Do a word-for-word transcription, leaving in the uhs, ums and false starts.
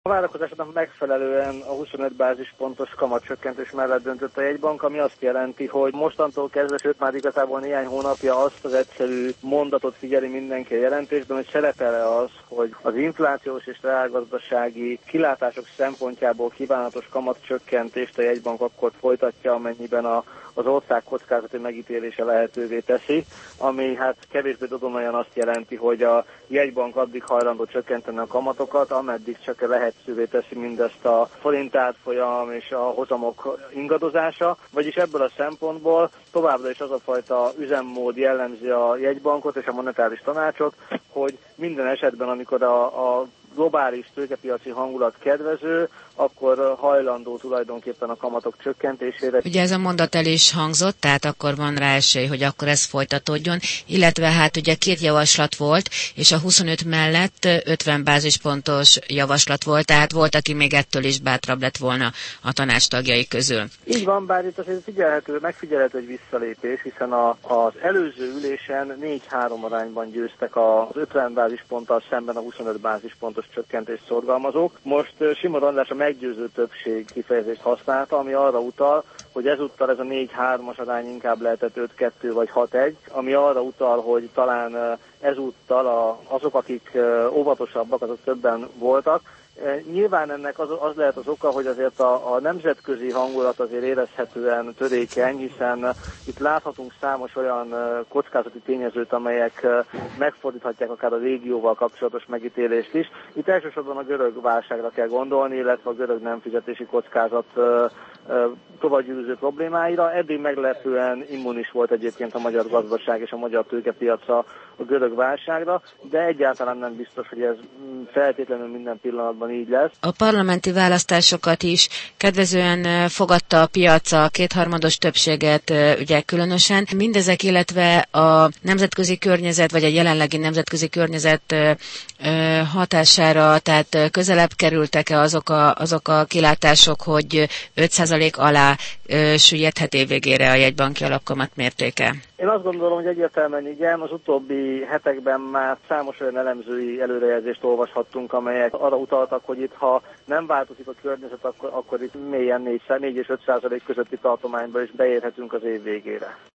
A várakozásoknak megfelelően a huszonöt bázispontos kamatcsökkentés mellett döntött a jegybank, ami azt jelenti, hogy mostantól kezdve, sőt már igazából néhány hónapja azt az egyszerű mondatot figyeli mindenki a jelentésben, hogy szerepel-e az, hogy az inflációs és reálgazdasági kilátások szempontjából kívánatos kamatcsökkentést a jegybank akkor folytatja, amennyiben a az ország kockázati megítélése lehetővé teszi, ami hát kevésbé tudományosan azt jelenti, hogy a jegybank addig hajlandó csökkenteni a kamatokat, ameddig csak lehetővé teszi mindezt a forint árfolyam és a hozamok ingadozása, vagyis ebből a szempontból továbbra is az a fajta üzemmód jellemzi a jegybankot és a monetáris tanácsot, hogy minden esetben, amikor a, a globális tőkepiaci hangulat kedvező, akkor hajlandó tulajdonképpen a kamatok csökkentésére. Ugye ez a mondat el is hangzott, tehát akkor van rá esély, hogy akkor ez folytatódjon, illetve hát ugye két javaslat volt, és a huszonöt mellett ötven bázispontos javaslat volt, tehát volt, aki még ettől is bátrabb lett volna a tanács tagjai közül. Így van, bár itt azért figyelhető, megfigyelhető egy visszalépés, hiszen a, az előző ülésen négy három arányban győztek az ötven bázisponttal szemben a huszonöt bázispontos csökkentést szorgalmazók. Most Simon András a meggyőző többség kifejezést használta, ami arra utal, hogy ezúttal ez a négy hármas arány inkább lehetett öt kettő vagy hat egy, ami arra utal, hogy talán ezúttal a, azok, akik óvatosabbak, azok többen voltak. Nyilván ennek az, az lehet az oka, hogy azért a, a nemzetközi hangulat azért érezhetően törékeny, hiszen itt láthatunk számos olyan kockázati tényezőt, amelyek megfordíthatják akár a régióval kapcsolatos megítélést is. Itt elsősorban a görög válságra kell gondolni, illetve a görög nem fizetési kockázat továbbgyűrűző problémáira. Eddig meglepően immunis volt egyébként a magyar gazdaság és a magyar tőkepiaca a görög válságra, de egyáltalán nem biztos, hogy ez feltétlenül minden pillanatban így lesz. A parlamenti választásokat is kedvezően fogadta a piac a kétharmados többséget, ugye különösen. Mindezek, illetve a nemzetközi környezet, vagy a jelenlegi nemzetközi környezet hatására, tehát közelebb kerültek-e azok a, azok a kilátások, hogy öt százalék alá süllyedhet évvégére a jegybanki alapkamat mértéke? Én azt gondolom, hogy egyértelműen igen, az utóbbi hetekben már számos olyan elemzői előrejelzést olvashattunk, amelyek arra utaltak, hogy itt ha nem változik a környezet, akkor, akkor itt mélyen négy és öt százalék közötti tartományba is beérhetünk az év végére.